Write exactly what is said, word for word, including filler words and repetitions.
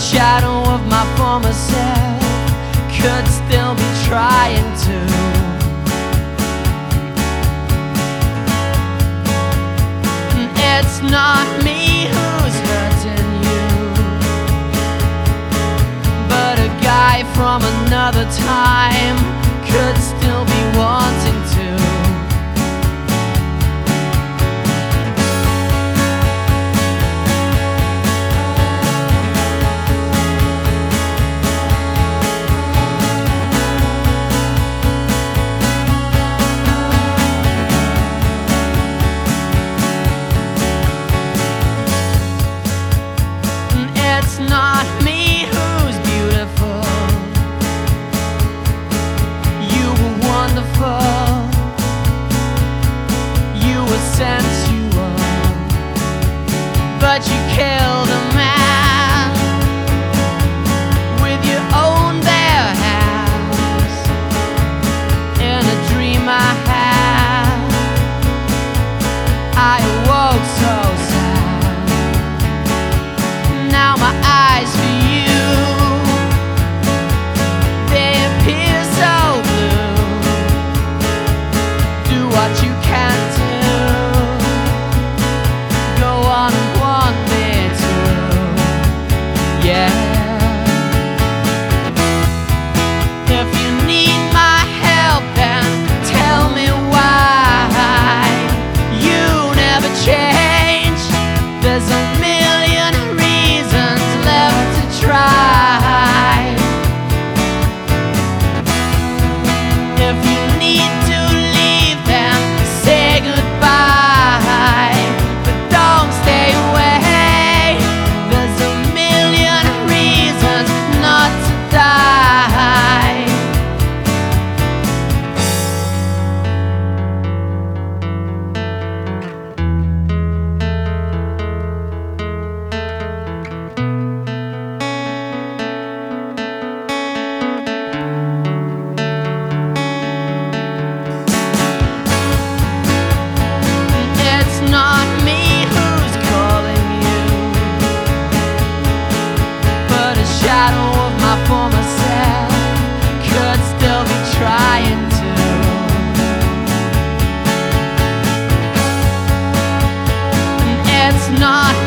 shadow of my former self could still be trying to. It's not me who's hurting you, but a guy from another time could still be wanting to. It's not me who's beautiful. You were wonderful. You were sensual, but you killed a man with your own bare hands in a dream I had. I awoke so sad. Now my eyes for you, they appear so blue. Do what you can do. Go on and want me to. Yeah. If you need my help, then tell me why you never change. There's a million reasons left to try. If you need to leave, then say goodbye, but don't stay away. There's a million reasons not to die. It's not me who's calling you, but a shadow of my former self could still be trying to. It's not